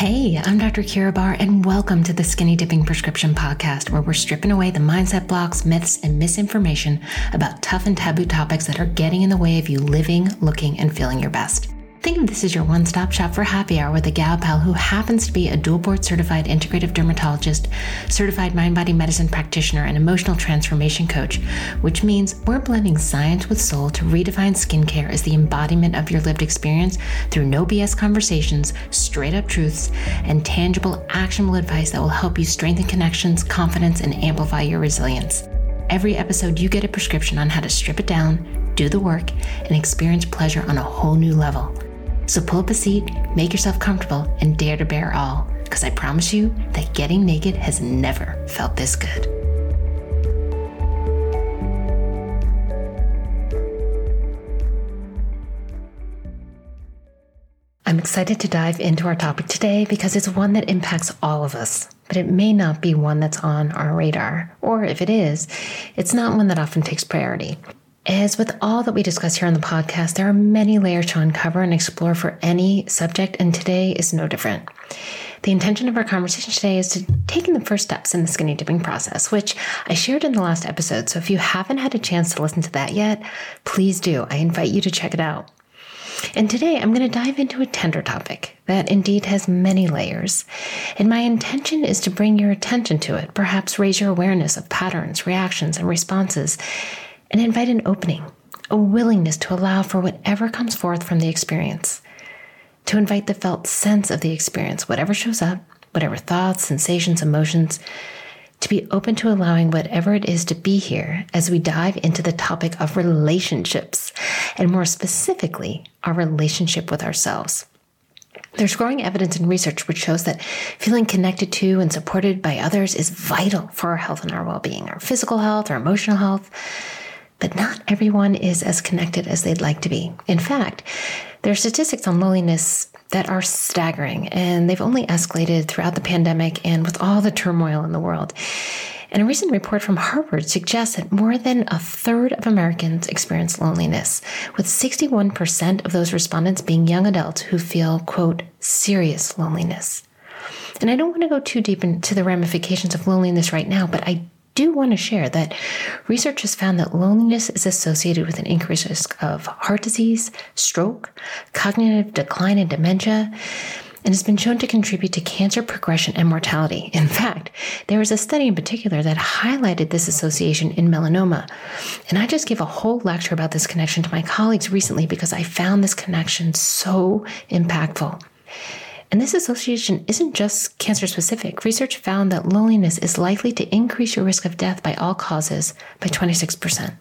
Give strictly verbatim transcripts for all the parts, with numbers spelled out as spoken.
Hey, I'm Doctor Kira Barr, and welcome to the Skinny Dipping Prescription Podcast, where we're stripping away the mindset blocks, myths, and misinformation about tough and taboo topics that are getting in the way of you living, looking, and feeling your best. Think of this as your one-stop shop for happy hour with a gal pal who happens to be a dual board certified integrative dermatologist, certified mind-body medicine practitioner, and emotional transformation coach, which means we're blending science with soul to redefine skincare as the embodiment of your lived experience through no B S conversations, straight-up truths, and tangible, actionable advice that will help you strengthen connections, confidence, and amplify your resilience. Every episode, you get a prescription on how to strip it down, do the work, and experience pleasure on a whole new level. So pull up a seat, make yourself comfortable, and dare to bear all, because I promise you that getting naked has never felt this good. I'm excited to dive into our topic today because it's one that impacts all of us, but it may not be one that's on our radar, or if it is, it's not one that often takes priority. As with all that we discuss here on the podcast, there are many layers to uncover and explore for any subject, and today is no different. The intention of our conversation today is to take in the first steps in the skinny dipping process, which I shared in the last episode, so if you haven't had a chance to listen to that yet, please do. I invite you to check it out. And today I'm going to dive into a tender topic that indeed has many layers, and my intention is to bring your attention to it, perhaps raise your awareness of patterns, reactions, and responses, and invite an opening, a willingness to allow for whatever comes forth from the experience, to invite the felt sense of the experience, whatever shows up, whatever thoughts, sensations, emotions, to be open to allowing whatever it is to be here as we dive into the topic of relationships, and more specifically, our relationship with ourselves. There's growing evidence and research which shows that feeling connected to and supported by others is vital for our health and our well-being, our physical health, our emotional health. But not everyone is as connected as they'd like to be. In fact, there are statistics on loneliness that are staggering, and they've only escalated throughout the pandemic and with all the turmoil in the world. And a recent report from Harvard suggests that more than a third of Americans experience loneliness, with sixty-one percent of those respondents being young adults who feel, quote, serious loneliness. And I don't want to go too deep into the ramifications of loneliness right now, but I do want to share that research has found that loneliness is associated with an increased risk of heart disease, stroke, cognitive decline, and dementia, and has been shown to contribute to cancer progression and mortality. In fact, there was a study in particular that highlighted this association in melanoma. And I just gave a whole lecture about this connection to my colleagues recently because I found this connection so impactful. And this association isn't just cancer specific. Research found that loneliness is likely to increase your risk of death by all causes by twenty-six percent.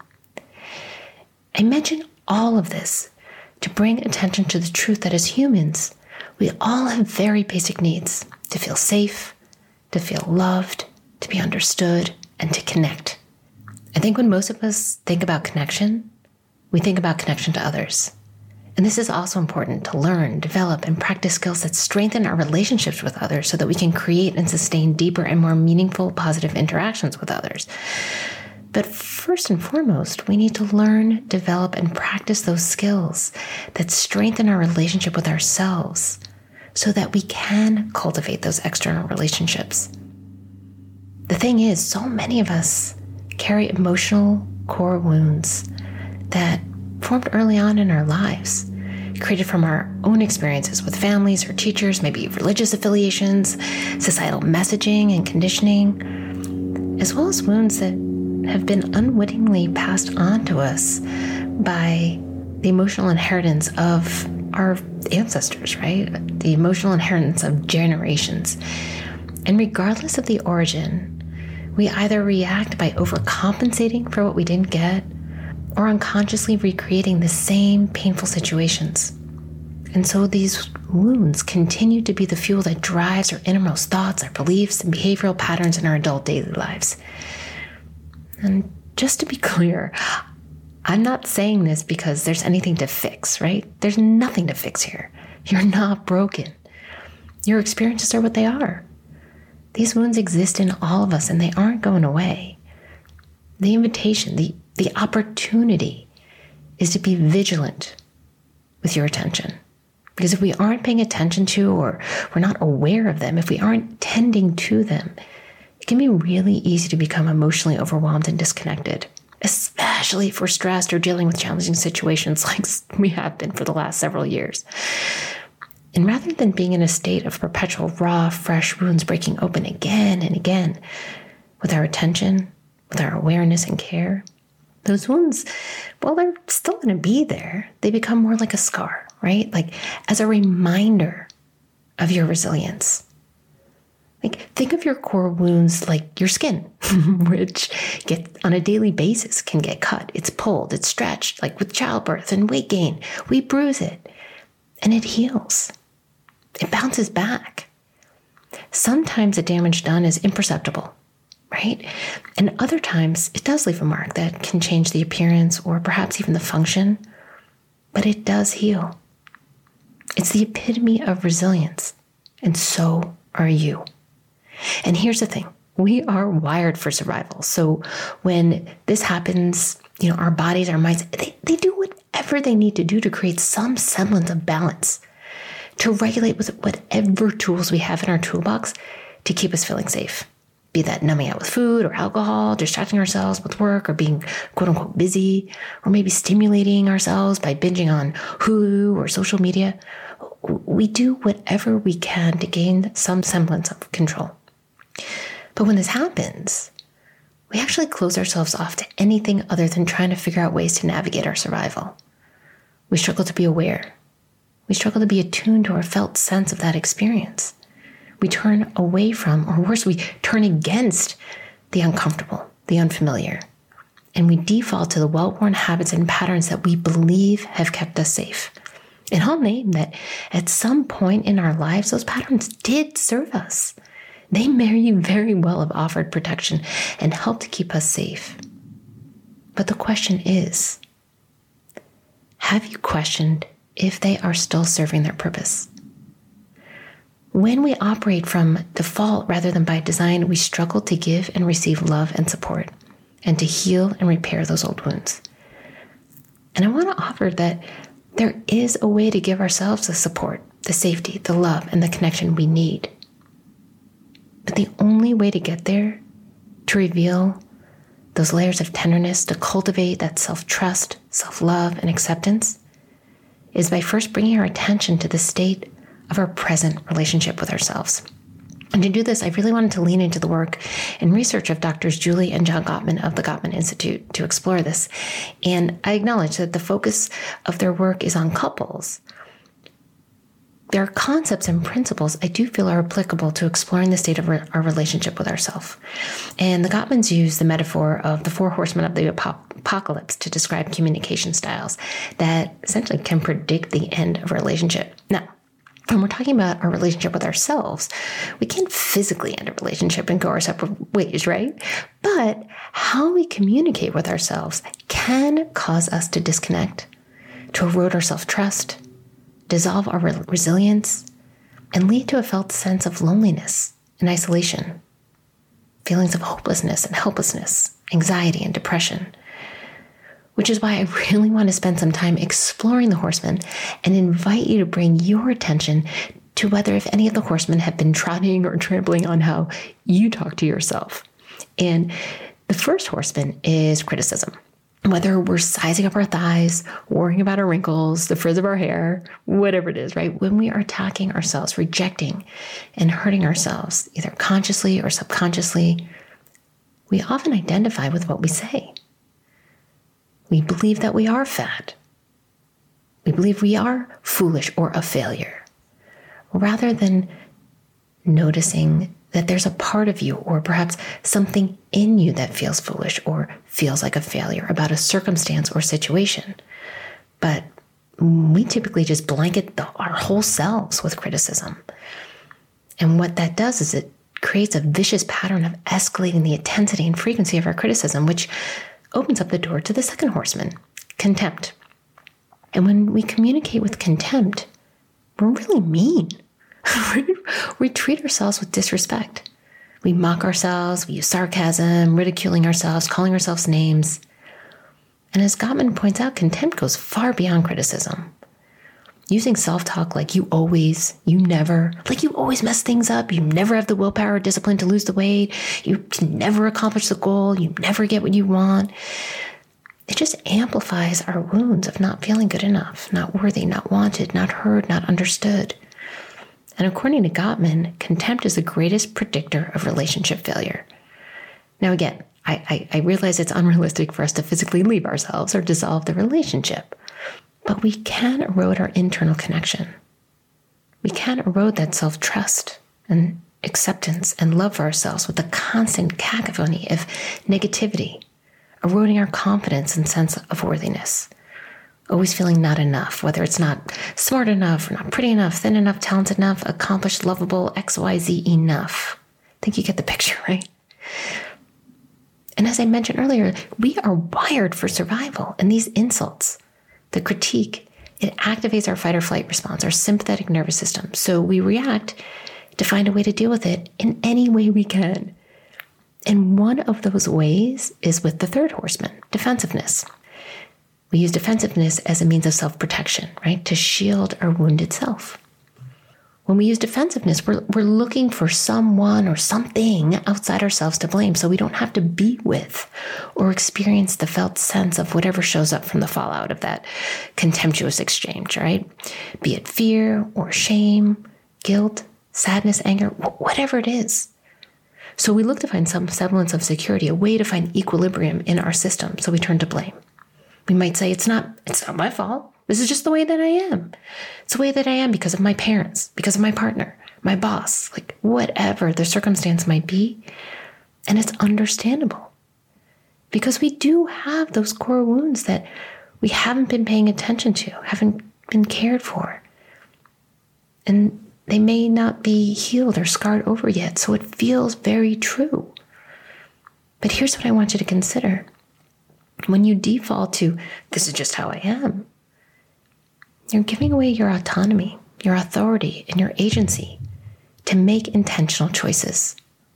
I mention all of this to bring attention to the truth that as humans, we all have very basic needs: to feel safe, to feel loved, to be understood, and to connect. I think when most of us think about connection, we think about connection to others. And this is also important to learn, develop, and practice skills that strengthen our relationships with others so that we can create and sustain deeper and more meaningful, positive interactions with others. But first and foremost, we need to learn, develop, and practice those skills that strengthen our relationship with ourselves so that we can cultivate those external relationships. The thing is, so many of us carry emotional core wounds that formed early on in our lives, created from our own experiences with families or teachers, maybe religious affiliations, societal messaging and conditioning, as well as wounds that have been unwittingly passed on to us by the emotional inheritance of our ancestors, right? The emotional inheritance of generations. And regardless of the origin, we either react by overcompensating for what we didn't get, or unconsciously recreating the same painful situations. And so these wounds continue to be the fuel that drives our innermost thoughts, our beliefs, and behavioral patterns in our adult daily lives. And just to be clear, I'm not saying this because there's anything to fix, right? There's nothing to fix here. You're not broken. Your experiences are what they are. These wounds exist in all of us, and they aren't going away. The invitation, the The opportunity is to be vigilant with your attention, Because if we aren't paying attention to, or we're not aware of them, if we aren't tending to them, it can be really easy to become emotionally overwhelmed and disconnected, especially if we're stressed or dealing with challenging situations like we have been for the last several years. And rather than being in a state of perpetual raw, fresh wounds breaking open again and again, with our attention, with our awareness and care, those wounds, well, they're still going to be there. They become more like a scar, right? Like as a reminder of your resilience. Like think of your core wounds like your skin, which get on a daily basis can get cut. It's pulled, it's stretched, like with childbirth and weight gain. We bruise it and it heals. It bounces back. Sometimes the damage done is imperceptible, right? And other times it does leave a mark that can change the appearance or perhaps even the function, but it does heal. It's the epitome of resilience, and so are you. And here's the thing, we are wired for survival. So when this happens, you know, our bodies, our minds, they, they do whatever they need to do to create some semblance of balance, to regulate with whatever tools we have in our toolbox to keep us feeling safe. Be that numbing out with food or alcohol, distracting ourselves with work, or being quote unquote busy, or maybe stimulating ourselves by binging on Hulu or social media. We do whatever we can to gain some semblance of control. But when this happens, we actually close ourselves off to anything other than trying to figure out ways to navigate our survival. We struggle to be aware. We struggle to be attuned to our felt sense of that experience. We turn away from, or worse, we turn against the uncomfortable, the unfamiliar, and we default to the well-worn habits and patterns that we believe have kept us safe. And I'll name that at some point in our lives, those patterns did serve us. They may very well have offered protection and helped to keep us safe. But the question is, have you questioned if they are still serving their purpose? When we operate from default rather than by design, we struggle to give and receive love and support, and to heal and repair those old wounds. And I want to offer that there is a way to give ourselves the support, the safety, the love, and the connection we need. But the only way to get there, to reveal those layers of tenderness, to cultivate that self-trust, self-love, and acceptance, is by first bringing our attention to the state of our present relationship with ourselves. And to do this, I really wanted to lean into the work and research of Doctors Julie and John Gottman of the Gottman Institute to explore this. And I acknowledge that the focus of their work is on couples. There are concepts and principles I do feel are applicable to exploring the state of re- our relationship with ourselves. And the Gottmans use the metaphor of the four horsemen of the ap- apocalypse to describe communication styles that essentially can predict the end of a relationship. Now, when we're talking about our relationship with ourselves, we can't physically end a relationship and go our separate ways, right? But how we communicate with ourselves can cause us to disconnect, to erode our self-trust, dissolve our re- resilience, and lead to a felt sense of loneliness and isolation, feelings of hopelessness and helplessness, anxiety and depression. Which is why I really want to spend some time exploring the horsemen and invite you to bring your attention to whether if any of the horsemen have been trotting or trampling on how you talk to yourself. And the first horseman is criticism. Whether we're sizing up our thighs, worrying about our wrinkles, the frizz of our hair, whatever it is, right? When we are attacking ourselves, rejecting and hurting ourselves, either consciously or subconsciously, we often identify with what we say. We believe that we are fat. We believe we are foolish or a failure, rather than noticing that there's a part of you or perhaps something in you that feels foolish or feels like a failure about a circumstance or situation. But we typically just blanket the, our whole selves with criticism. And what that does is it creates a vicious pattern of escalating the intensity and frequency of our criticism, which opens up the door to the second horseman, contempt. And when we communicate with contempt, we're really mean. We treat ourselves with disrespect. We mock ourselves, we use sarcasm, ridiculing ourselves, calling ourselves names. And as Gottman points out, contempt goes far beyond criticism. using self-talk like you always, you never, like you always mess things up. You never have the willpower or discipline to lose the weight. You can never accomplish the goal. You never get what you want. It just amplifies our wounds of not feeling good enough, not worthy, not wanted, not heard, not understood. And according to Gottman, contempt is the greatest predictor of relationship failure. Now, again, I, I, I realize it's unrealistic for us to physically leave ourselves or dissolve the relationship, but we can erode our internal connection. We can erode that self-trust and acceptance and love for ourselves with the constant cacophony of negativity, eroding our confidence and sense of worthiness. Always feeling not enough, whether it's not smart enough, or not pretty enough, thin enough, talented enough, accomplished, lovable, X Y Z enough. I think you get the picture, right? And as I mentioned earlier, we are wired for survival, and these insults, the critique, it activates our fight or flight response, our sympathetic nervous system. So we react to find a way to deal with it in any way we can. And one of those ways is with the third horseman, defensiveness. We use defensiveness as a means of self-protection, right? To shield our wounded self. When we use defensiveness, we're, we're looking for someone or something outside ourselves to blame so we don't have to be with or experience the felt sense of whatever shows up from the fallout of that contemptuous exchange, right? Be it fear or shame, guilt, sadness, anger, whatever it is. So we look to find some semblance of security, a way to find equilibrium in our system, so we turn to blame. We might say, it's not, it's not my fault. This is just the way that I am. It's the way that I am because of my parents, because of my partner, my boss, like whatever the circumstance might be. And it's understandable because we do have those core wounds that we haven't been paying attention to, haven't been cared for. And they may not be healed or scarred over yet, so it feels very true. But here's what I want you to consider. When you default to, this is just how I am, you're giving away your autonomy, your authority, and your agency to make intentional choices.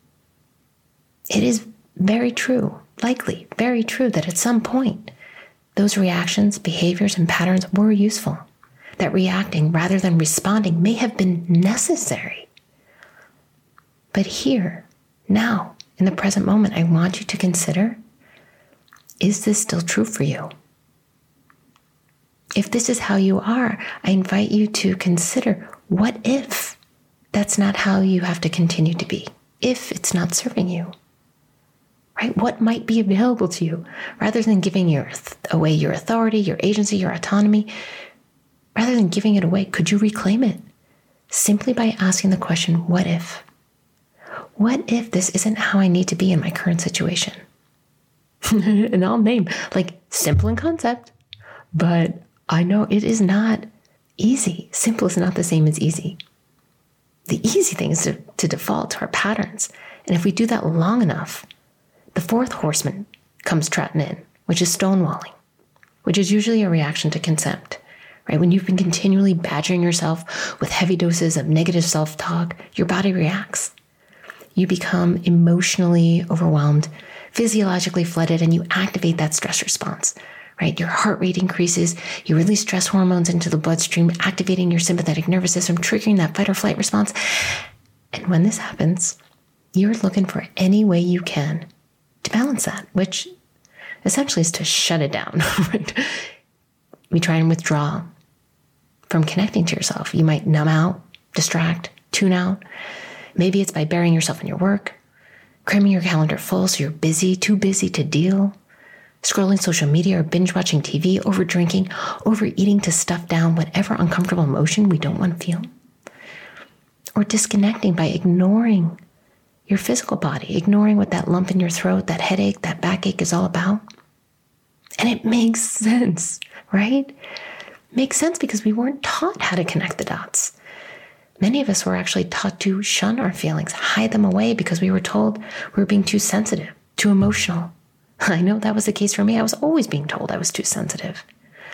It is very true, likely very true, that at some point, those reactions, behaviors, and patterns were useful, that reacting rather than responding may have been necessary. But here, now, in the present moment, I want you to consider, is this still true for you? If this is how you are, I invite you to consider, what if that's not how you have to continue to be? If it's not serving you, right? What might be available to you rather than giving your, away your authority, your agency, your autonomy? Rather than giving it away, could you reclaim it simply by asking the question, what if? What if this isn't how I need to be in my current situation? And I'll name, like, simple in concept, but I know it is not easy. Simple is not the same as easy. The easy thing is to, to default to our patterns. And if we do that long enough, the fourth horseman comes trotting in, which is stonewalling, which is usually a reaction to contempt, right? When you've been continually badgering yourself with heavy doses of negative self-talk, your body reacts. You become emotionally overwhelmed, physiologically flooded, and you activate that stress response, right? Your heart rate increases, you release stress hormones into the bloodstream, activating your sympathetic nervous system, triggering that fight or flight response. And when this happens, you're looking for any way you can to balance that, which essentially is to shut it down, right? We try and withdraw from connecting to yourself. You might numb out, distract, tune out. Maybe it's by burying yourself in your work, cramming your calendar full so you're busy, too busy to deal, scrolling social media or binge watching T V, over drinking, overeating to stuff down whatever uncomfortable emotion we don't want to feel, or disconnecting by ignoring your physical body, ignoring what that lump in your throat, that headache, that backache is all about. And it makes sense, right? Makes sense because we weren't taught how to connect the dots. Many of us were actually taught to shun our feelings, hide them away because we were told we were being too sensitive, too emotional. I know that was the case for me. I was always being told I was too sensitive.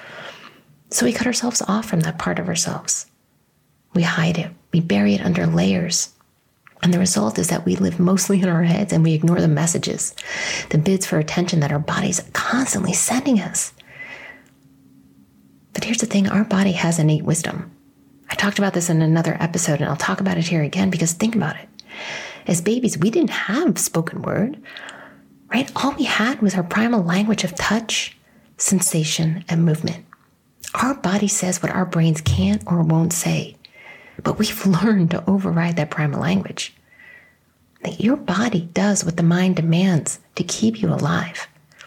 So we cut ourselves off from that part of ourselves. We hide it. We bury it under layers. And the result is that we live mostly in our heads and we ignore the messages, the bids for attention that our bodies are constantly sending us. But here's the thing, our body has innate wisdom. I talked about this in another episode, and I'll talk about it here again, because think about it. As babies, we didn't have spoken word, right? All we had was our primal language of touch, sensation, and movement. Our body says what our brains can't or won't say, but we've learned to override that primal language. That your body does what the mind demands to keep you alive.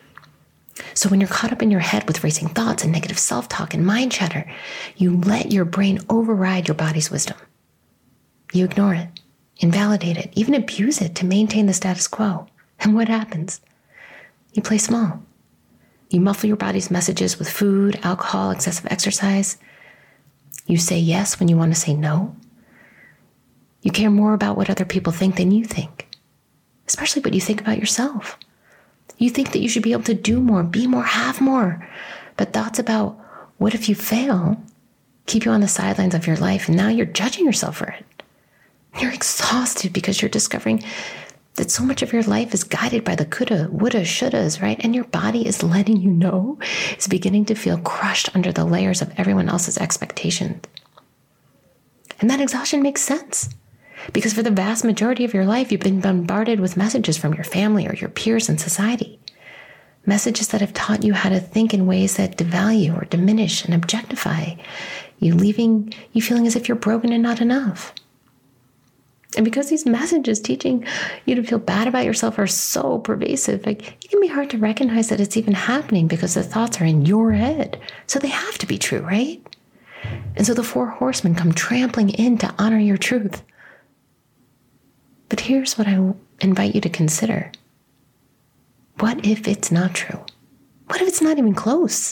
So when you're caught up in your head with racing thoughts and negative self-talk and mind chatter, you let your brain override your body's wisdom. You ignore it, invalidate it, even abuse it to maintain the status quo. And what happens? You play small. You muffle your body's messages with food, alcohol, excessive exercise. You say yes when you want to say no. You care more about what other people think than you think, especially what you think about yourself. You think that you should be able to do more, be more, have more. But thoughts about what if you fail keep you on the sidelines of your life, and now you're judging yourself for it. You're exhausted because you're discovering that so much of your life is guided by the coulda, woulda, shouldas, right? And your body is letting you know, it's beginning to feel crushed under the layers of everyone else's expectations. And that exhaustion makes sense. Because for the vast majority of your life, you've been bombarded with messages from your family or your peers in society. Messages that have taught you how to think in ways that devalue or diminish and objectify you, leaving you feeling as if you're broken and not enough. And because these messages teaching you to feel bad about yourself are so pervasive, like, it can be hard to recognize that it's even happening because the thoughts are in your head. So they have to be true, right? And so the four horsemen come trampling in to honor your truth. But here's what I invite you to consider. What if it's not true? What if it's not even close?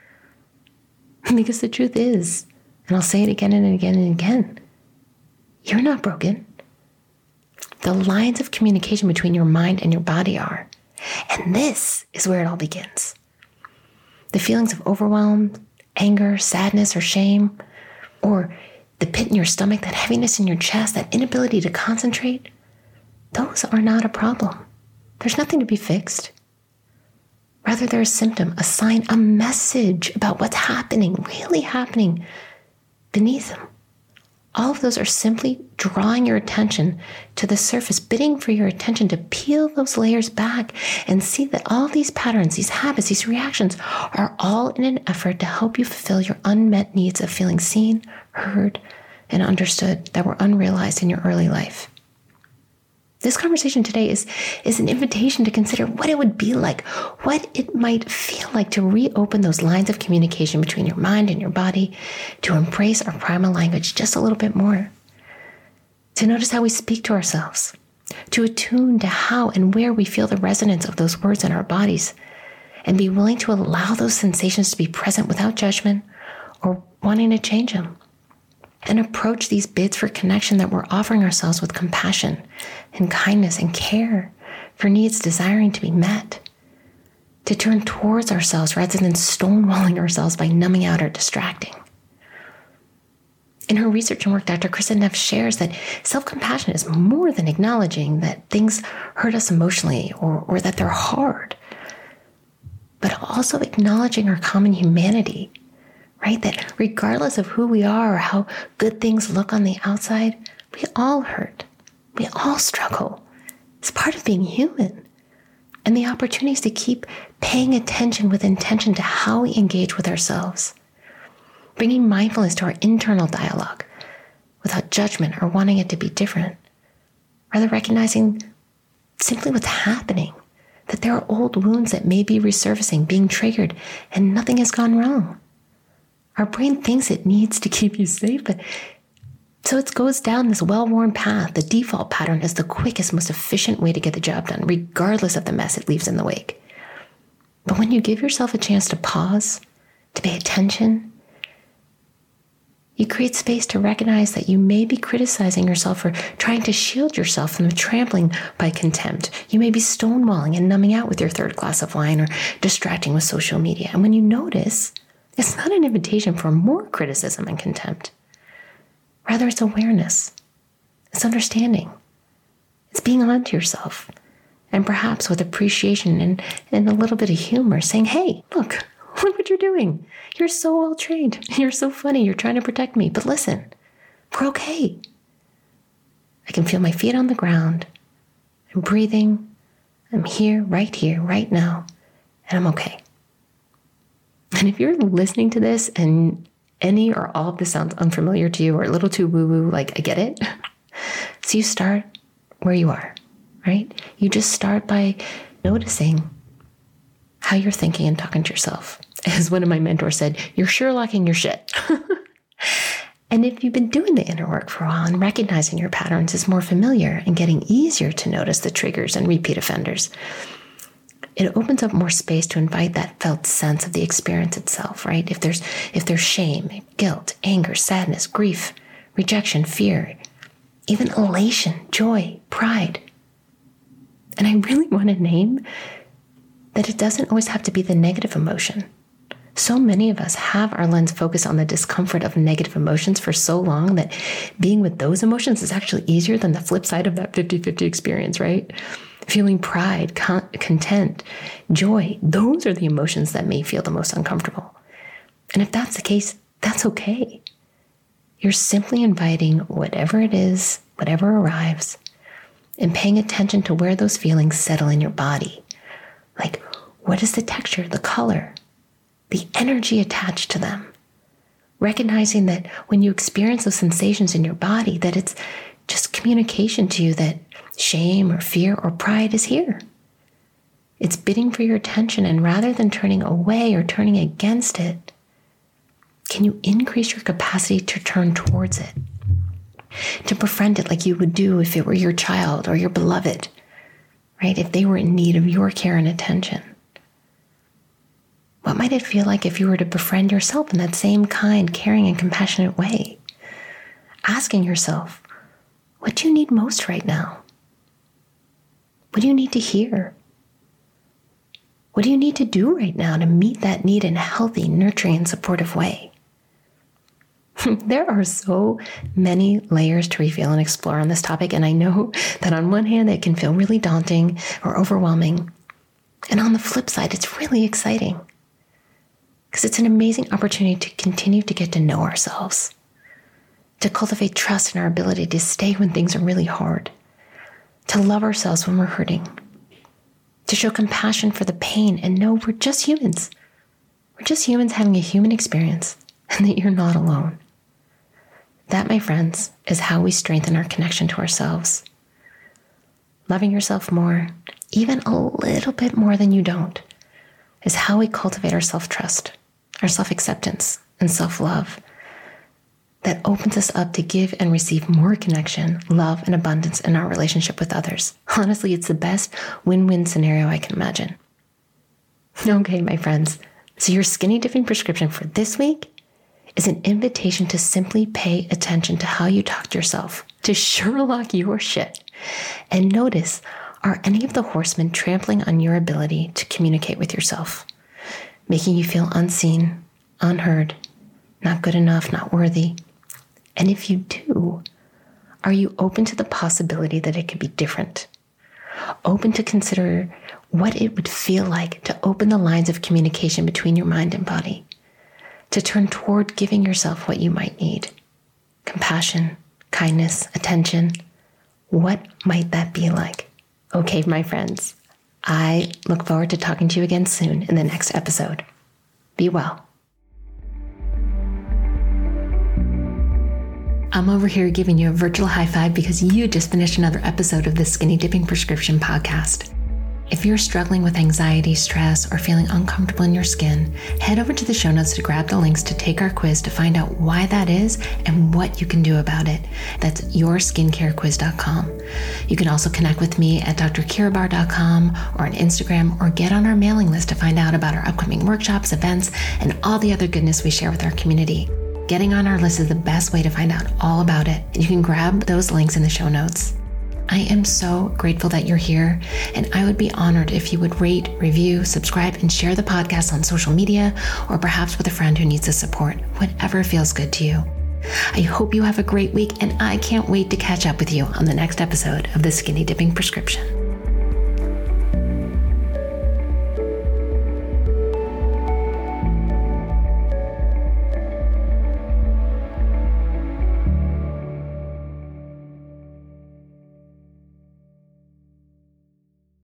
Because the truth is, and I'll say it again and again and again, you're not broken. The lines of communication between your mind and your body are. And this is where it all begins. The feelings of overwhelm, anger, sadness, or shame, or the pit in your stomach, that heaviness in your chest, that inability to concentrate, those are not a problem. There's nothing to be fixed. Rather, they're a symptom, a sign, a message about what's happening, really happening beneath them. All of those are simply drawing your attention to the surface, bidding for your attention to peel those layers back and see that all these patterns, these habits, these reactions are all in an effort to help you fulfill your unmet needs of feeling seen, heard, and understood that were unrealized in your early life. This conversation today is, is an invitation to consider what it would be like, what it might feel like to reopen those lines of communication between your mind and your body, to embrace our primal language just a little bit more, to notice how we speak to ourselves, to attune to how and where we feel the resonance of those words in our bodies, and be willing to allow those sensations to be present without judgment or wanting to change them. And approach these bids for connection that we're offering ourselves with compassion and kindness and care for needs desiring to be met. To turn towards ourselves rather than stonewalling ourselves by numbing out or distracting. In her research and work, Doctor Kristin Neff shares that self-compassion is more than acknowledging that things hurt us emotionally or, or that they're hard, but also acknowledging our common humanity. Right? That regardless of who we are or how good things look on the outside, we all hurt. We all struggle. It's part of being human. And the opportunities to keep paying attention with intention to how we engage with ourselves. Bringing mindfulness to our internal dialogue without judgment or wanting it to be different. Rather recognizing simply what's happening. That there are old wounds that may be resurfacing, being triggered, and nothing has gone wrong. Our brain thinks it needs to keep you safe, but so it goes down this well-worn path. The default pattern is the quickest, most efficient way to get the job done, regardless of the mess it leaves in the wake. But when you give yourself a chance to pause, to pay attention, you create space to recognize that you may be criticizing yourself for trying to shield yourself from the trampling by contempt. You may be stonewalling and numbing out with your third glass of wine or distracting with social media. And when you notice, it's not an invitation for more criticism and contempt. Rather, it's awareness. It's understanding. It's being onto yourself. And perhaps with appreciation and, and a little bit of humor, saying, hey, look, Look what you're doing. You're so well trained. You're so funny. You're trying to protect me. But listen, we're okay. I can feel my feet on the ground. I'm breathing. I'm here, right here, right now. And I'm okay. And if you're listening to this and any or all of this sounds unfamiliar to you or a little too woo-woo, like I get it. So you start where you are, right? You just start by noticing how you're thinking and talking to yourself. As one of my mentors said, you're Sherlocking your shit. And if you've been doing the inner work for a while and recognizing your patterns is more familiar and getting easier to notice the triggers and repeat offenders, it opens up more space to invite that felt sense of the experience itself, right? If there's if there's shame, guilt, anger, sadness, grief, rejection, fear, even elation, joy, pride. And I really want to name that it doesn't always have to be the negative emotion. So many of us have our lens focused on the discomfort of negative emotions for so long that being with those emotions is actually easier than the flip side of that fifty-fifty experience, right? Feeling pride, con- content, joy, those are the emotions that may feel the most uncomfortable. And if that's the case, that's okay. You're simply inviting whatever it is, whatever arrives, and paying attention to where those feelings settle in your body. Like, what is the texture, the color, the energy attached to them? Recognizing that when you experience those sensations in your body, that it's just communication to you that shame or fear or pride is here. It's bidding for your attention, and rather than turning away or turning against it, can you increase your capacity to turn towards it? To befriend it like you would do if it were your child or your beloved, right? If they were in need of your care and attention. What might it feel like if you were to befriend yourself in that same kind, caring, and compassionate way? Asking yourself, what do you need most right now? What do you need to hear? What do you need to do right now to meet that need in a healthy, nurturing, and supportive way? There are so many layers to reveal and explore on this topic, and I know that on one hand, it can feel really daunting or overwhelming. And on the flip side, it's really exciting because it's an amazing opportunity to continue to get to know ourselves, to cultivate trust in our ability to stay when things are really hard, to love ourselves when we're hurting, to show compassion for the pain and know we're just humans. We're just humans having a human experience and that you're not alone. That, my friends, is how we strengthen our connection to ourselves. Loving yourself more, even a little bit more than you don't, is how we cultivate our self-trust, our self-acceptance, and self-love that opens us up to give and receive more connection, love, and abundance in our relationship with others. Honestly, it's the best win-win scenario I can imagine. Okay, my friends, so your skinny dipping prescription for this week is an invitation to simply pay attention to how you talk to yourself, to Sherlock your shit, and notice, are any of the horsemen trampling on your ability to communicate with yourself, making you feel unseen, unheard, not good enough, not worthy? And if you do, are you open to the possibility that it could be different? Open to consider what it would feel like to open the lines of communication between your mind and body, to turn toward giving yourself what you might need: compassion, kindness, attention. What might that be like? Okay, my friends, I look forward to talking to you again soon in the next episode. Be well. I'm over here giving you a virtual high five because you just finished another episode of the Skinny Dipping Prescription podcast. If you're struggling with anxiety, stress, or feeling uncomfortable in your skin, head over to the show notes to grab the links to take our quiz to find out why that is and what you can do about it. That's your skincare quiz dot com. You can also connect with me at d r kirabar dot com or on Instagram, or get on our mailing list to find out about our upcoming workshops, events, and all the other goodness we share with our community. Getting on our list is the best way to find out all about it. You can grab those links in the show notes. I am so grateful that you're here, and I would be honored if you would rate, review, subscribe, and share the podcast on social media, or perhaps with a friend who needs the support, whatever feels good to you. I hope you have a great week, and I can't wait to catch up with you on the next episode of the Skinny Dipping Prescription.